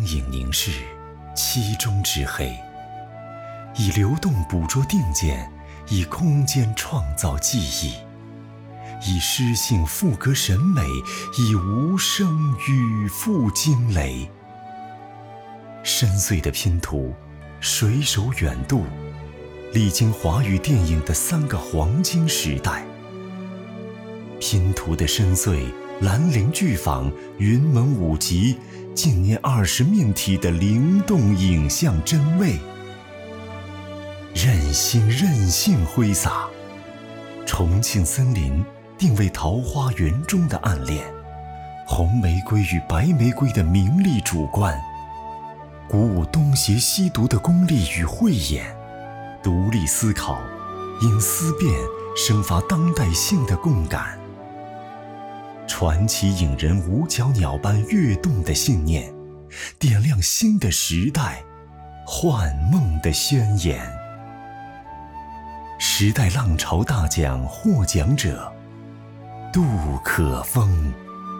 影凝视，其中之黑，以流动捕捉定见，以空间创造记忆，以诗性赋格审美，以无声语赋惊雷。深邃的拼图，水手远渡，历经华语电影的3个黄金时代。拼图的深邃，兰陵剧坊、云门舞集，近年20命题的灵动影像真味。任性挥洒，重庆森林定位桃花源中的暗恋，红玫瑰与白玫瑰的名利主观，鼓舞东邪西毒的功利与慧眼，独立思考，因思辨生发当代性的共感。传奇影人五角鸟般跃动的信念，点亮新的时代，幻梦的宣言。时代浪潮大奖获奖者杜可风。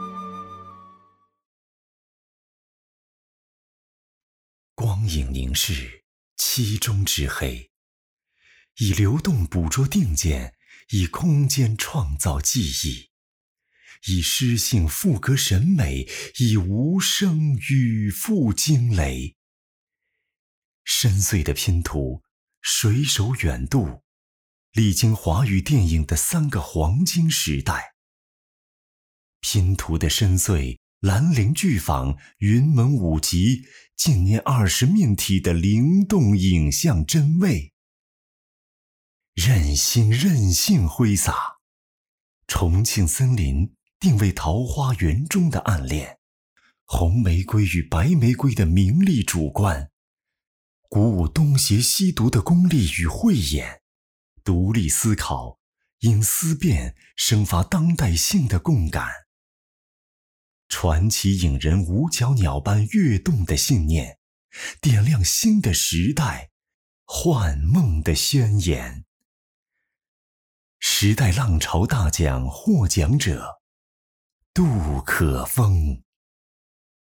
光影凝视，其中之黑，以流动捕捉定见，以空间创造记忆，以诗性赋格审美，以无声语赋惊雷。深邃的拼图，水手远渡，历经华语电影的3个黄金时代。拼图的深邃，兰陵剧坊、云门舞集，近年20命题的灵动影像真味。任性挥洒，重庆森林定位桃花源中的暗恋，红玫瑰与白玫瑰的名利主观，鼓舞东邪西毒的功利与慧眼，独立思考，因思辨生发当代性的共感。传奇影人五角鸟般跃动的信念，点亮新的时代，幻梦的宣言。时代浪潮大奖获奖者杜可风。